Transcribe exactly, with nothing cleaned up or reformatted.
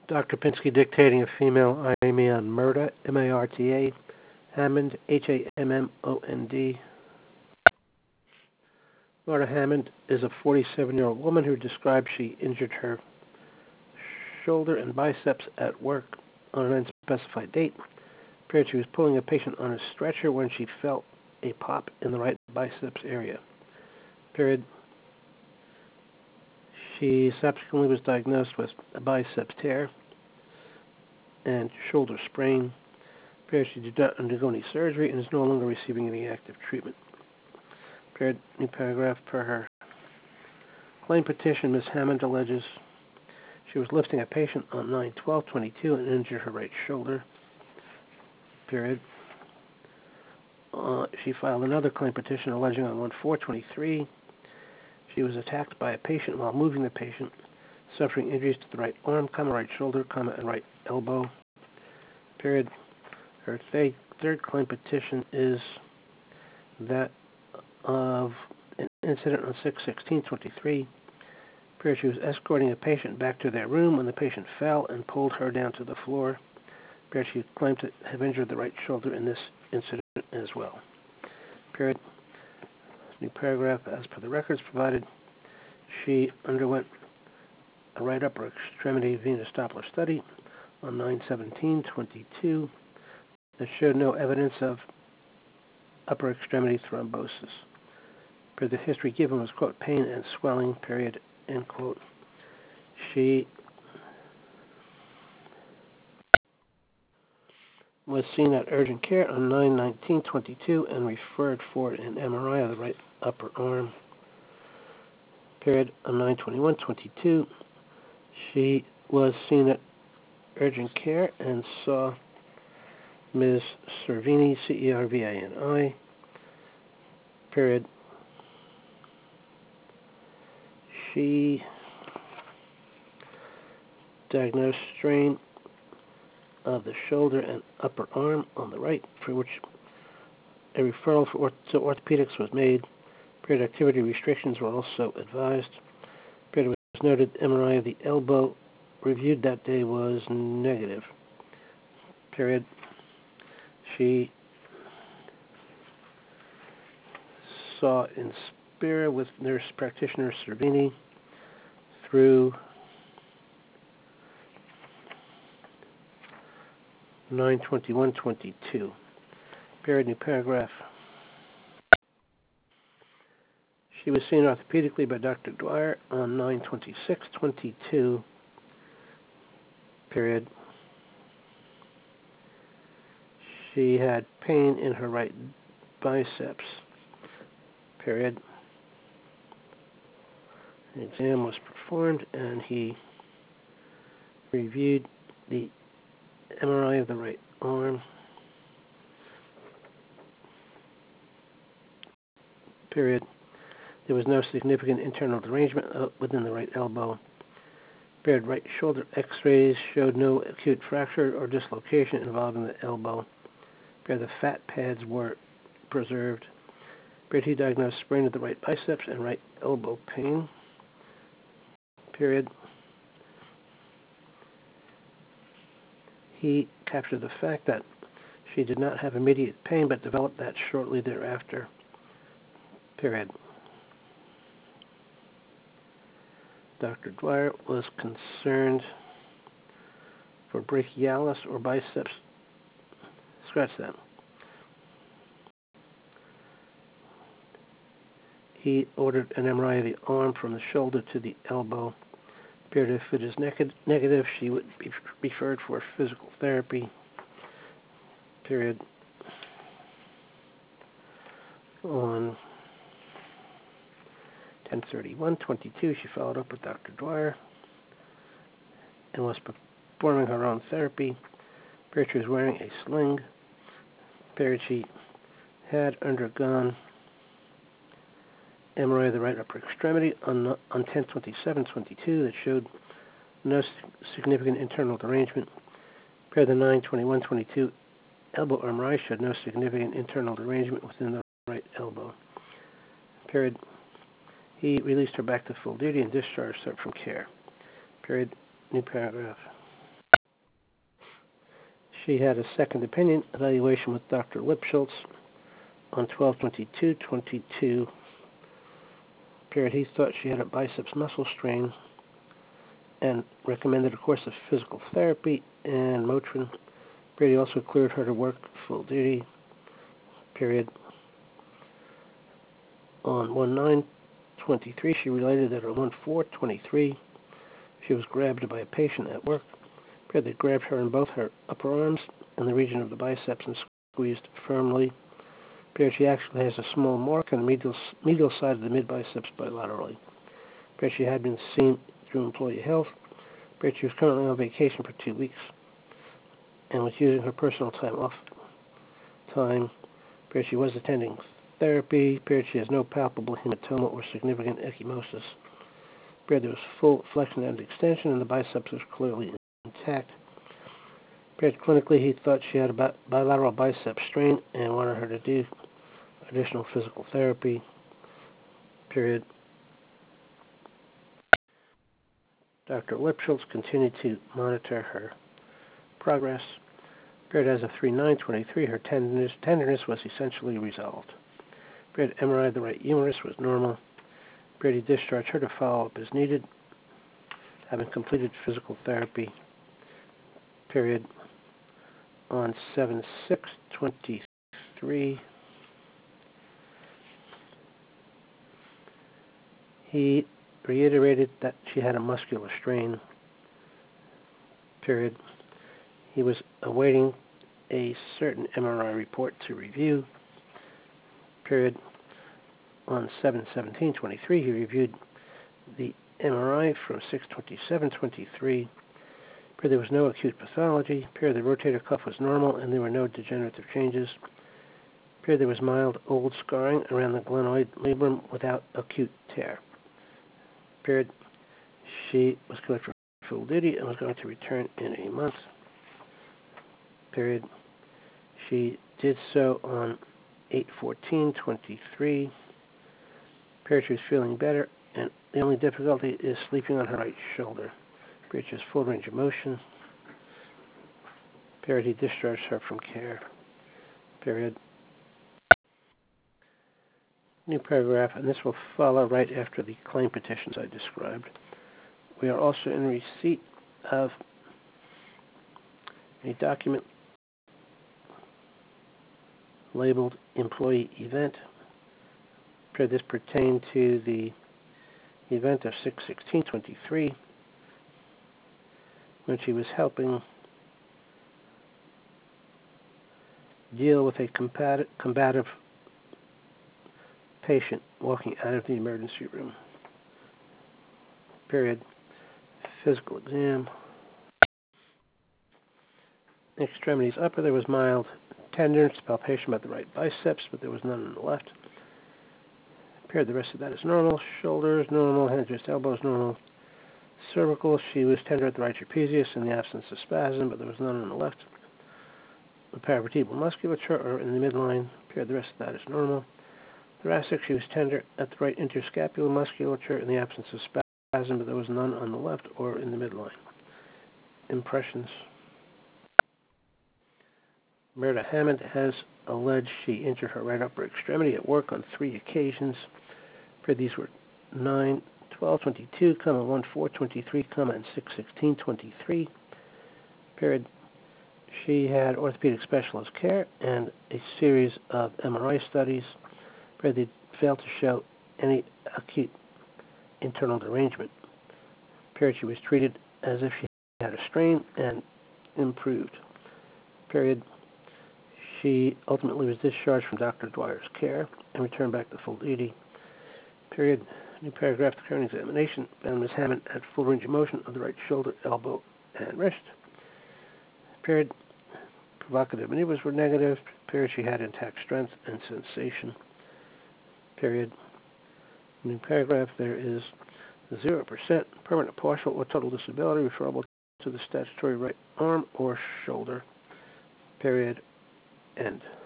Doctor Pinsky dictating a female I M E on Marta, M A R T A, Hammond, H A M M O N D. Marta Hammond is a forty-seven-year-old woman who described she injured her shoulder and biceps at work on an unspecified date. Appeared she was pulling a patient on a stretcher when she felt a pop in the right biceps area. Period. She subsequently was diagnosed with a biceps tear and shoulder sprain. Period. She did not undergo any surgery and is no longer receiving any active treatment. Period. New paragraph per her claim petition. Miz Hammond alleges she was lifting a patient on nine twelve twenty-two and injured her right shoulder. Period. Uh, she filed another claim petition alleging on one four twenty-three she was attacked by a patient while moving the patient, suffering injuries to the right arm, comma, right shoulder, comma, and right elbow. Period. Her th- third claim petition is that of an incident on six sixteen twenty-three. Period. She was escorting a patient back to their room when the patient fell and pulled her down to the floor. Period. She claimed to have injured the right shoulder in this incident as well. Period. New paragraph. As per the records provided, she underwent a right upper extremity venous Doppler study on nine seventeen twenty-two that showed no evidence of upper extremity thrombosis. Period. The history given was, quote, pain and swelling, period, end quote. She was seen at urgent care on nine nineteen twenty-two and referred for an M R I of the right upper arm. Period. On nine twenty-one twenty-two, she was seen at urgent care and saw Miz Cervini, C E R V I N I. Period. She diagnosed strain of the shoulder and upper arm on the right, for which a referral for orth- to orthopedics was made. Period. Activity restrictions were also advised. Period. It was noted M R I of the elbow reviewed that day was negative. Period. She saw Inspira with nurse practitioner Cervini through nine twenty-one twenty-two. Period. New paragraph. She was seen orthopedically by Doctor Dwyer on nine twenty-six twenty-two. Period. She had pain in her right biceps. Period. An exam was performed and he reviewed the M R I of the right arm. Period. There was no significant internal derangement within the right elbow. Period. Right shoulder x-rays showed no acute fracture or dislocation involving the elbow. Period. The fat pads were preserved. Period. He diagnosed sprain of the right biceps and right elbow pain. Period. He captured the fact that she did not have immediate pain but developed that shortly thereafter. Period. Doctor Dwyer was concerned for brachialis or biceps. Scratch that. He ordered an M R I of the arm from the shoulder to the elbow. Period. If it is neg- negative, she would be referred for physical therapy. Period. On ten thirty-one twenty-two, she followed up with Doctor Dwyer and was performing her own therapy. Period. She was wearing a sling. Period. She had undergone M R I of the right upper extremity on, on ten twenty-seven twenty-two that showed no significant internal derangement. Period. The nine twenty-one twenty-two elbow M R I showed no significant internal derangement within the right elbow. Period. He released her back to full duty and discharged her from care. Period. New paragraph. She had a second opinion evaluation with Doctor Lipschultz on twelve twenty-two twenty-two. Period. He thought she had a biceps muscle strain and recommended a course of physical therapy and Motrin. Period. He also cleared her to work full duty. Period. On one nine twenty-three, she related that on one four twenty-three, she was grabbed by a patient at work. Period. They grabbed her in both her upper arms and the region of the biceps and squeezed firmly. Period. She actually has a small mark on the medial, medial side of the mid-biceps bilaterally. Period. She had been seen through employee health. Period. She was currently on vacation for two weeks and was using her personal time off time. Period. She was attending therapy. Period. She has no palpable hematoma or significant ecchymosis. Period. There was full flexion and extension, and the biceps was clearly intact. Period. Clinically, he thought she had a bi- bilateral bicep strain and wanted her to do additional physical therapy. Period. Doctor Lipschultz continued to monitor her progress. Period. As of three nine twenty-three, her tenderness, tenderness was essentially resolved. Period. M R I of the right humerus was normal. Period. He discharged her to follow up as needed, having completed physical therapy. Period. On seven six twenty-three, he reiterated that she had a muscular strain. Period. He was awaiting a certain M R I report to review. Period. On seven seventeen twenty-three, he reviewed the M R I from six twenty-seven twenty-three. Period. There was no acute pathology. Period. The rotator cuff was normal, and there were no degenerative changes. Period. There was mild old scarring around the glenoid labrum without acute tear. Period. She was cleared for full duty and was going to return in a month. Period. She did so on eight fourteen twenty-three. Period. She was feeling better, and the only difficulty is sleeping on her right shoulder. Period. She has full range of motion. Period. He discharged her from care. Period. New paragraph, and this will follow right after the claim petitions I described. We are also in receipt of a document labeled Employee Event. This pertained to the event of six sixteen twenty-three when she was helping deal with a combative, combative patient walking out of the emergency room. Period. Physical exam. Extremities upper, there was mild tenderness, palpation about the right biceps, but there was none on the left. Period. The rest of that is normal. Shoulders, normal. Hands, wrist, elbows, normal. Cervical, she was tender at the right trapezius in the absence of spasm, but there was none on the left. The paravertebral musculature are in the midline. Period. The rest of that is normal. Thoracic, she was tender at the right interscapular musculature in the absence of spasm, but there was none on the left or in the midline. Impressions. Merida Hammond has alleged she injured her right upper extremity at work on three occasions. These were nine twelve twenty-two, one four twenty-three, and six sixteen twenty-three. Period. She had orthopedic specialist care and a series of M R I studies. Period. They failed to show any acute internal derangement. Period. She was treated as if she had a strain and improved. Period. She ultimately was discharged from Doctor Dwyer's care and returned back to full duty. Period. New paragraph, the current examination found Miz Hammond had full range of motion of the right shoulder, elbow, and wrist. Period. Provocative maneuvers were negative. Period. She had intact strength and sensation. Period. New paragraph, there is zero percent permanent, partial, or total disability referable to the statutory right arm or shoulder. Period. End.